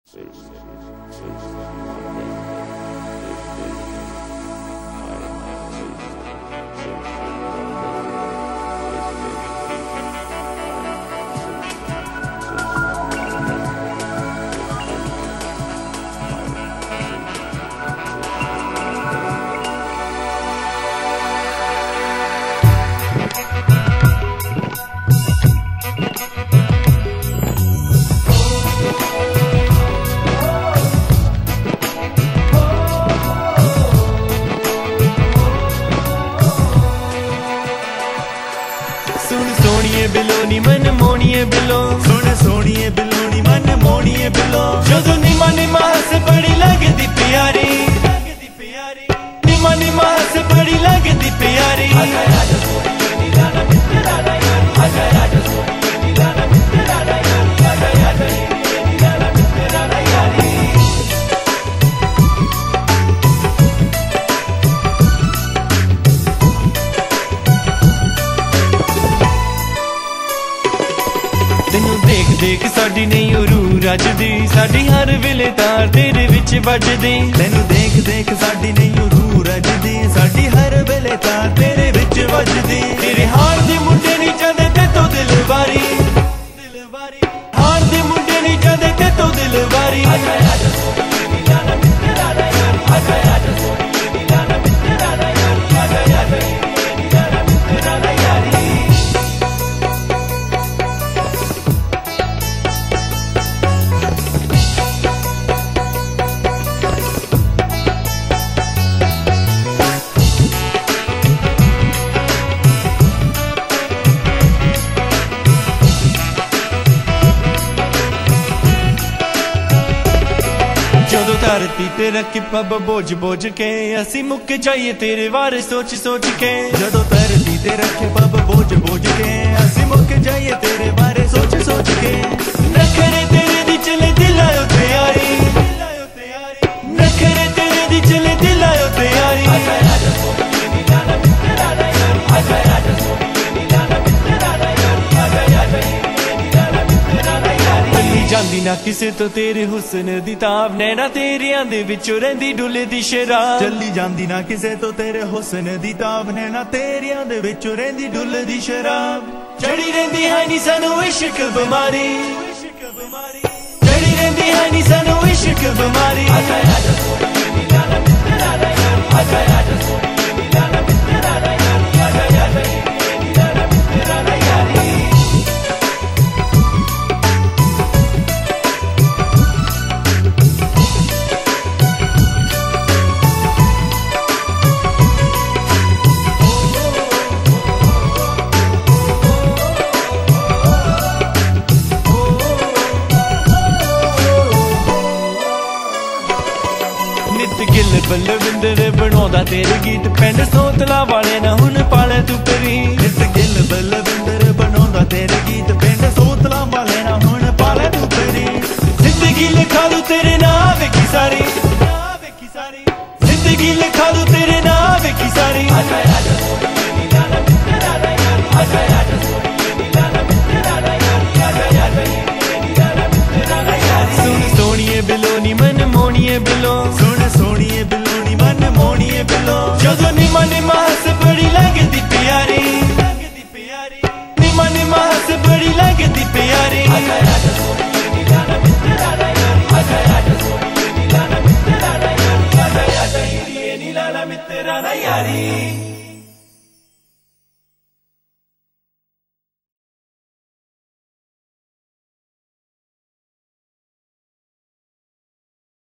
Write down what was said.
बिलोनी मन मोनिए बिलो सुन सोनिए बिलोनी मन मोनिए बिलो जो निमा निमा से बड़ी लगती प्यारी निमा निमा से बड़ी लगती प्यारी देख देख साडी नहीं रूह रजदी साडी हर वेले तार तेरे विच बजदी तेनू देख देख साडी नहीं रूह रजदी साडी हर वेले तार तेरे विच बजदी तेरे हार दे मुंडे नहीं चाहते ते तो दिलवारी हार दे मुंडे नहीं चाहते ते तो दिलवारी धरती ते रखी पब बोझ बोझ के असी मुक्के चाहिए तेरे बारे सोच सोच के जदों धरती ते रखे पब बोझ बोझ के असी मुक्के चाहिए तेरे बारे सोच सोच के नखरे तेरे दी चले दिल आयो तैयारी नखरे तेरे दी चले दिल आयो तैयारी जांदी ना किसे तो तेरे हुस्न दी ताब नैना तेरियां दे विचों रहिंदी डुले दी शराब चली जांदी ना किसे तो तेरे हुस्न दी ताब नैना तेरियां दे विचों रहिंदी डुले दी शराब चढ़ी रहिंदी है नी सानू इश्क बीमारी चढ़ी रहिंदी है नी सानू इश्क बीमारी गिल बलविंदर बनौदा तेरे गीत पिंड सोतला वाले ना हुन पाले तू परी नित गिल बलविंदर बनौदा तेरे गीत पिंड सोतला वाले ना हुन पाले तू परी जिंदगी लिखा लू तेरे नाम वेखी सारी जिंदगी लिखा लू तेरे नाम वेखी सारी सुन सोनिए बिलोनी मन मोनिए बिलो सोनिए बिलोनी मन मोनिए बिलो जो निमा निमा से बड़ी लगती प्यारी निमा निमा से बड़ी लगती प्यारी नीला मित्र यारी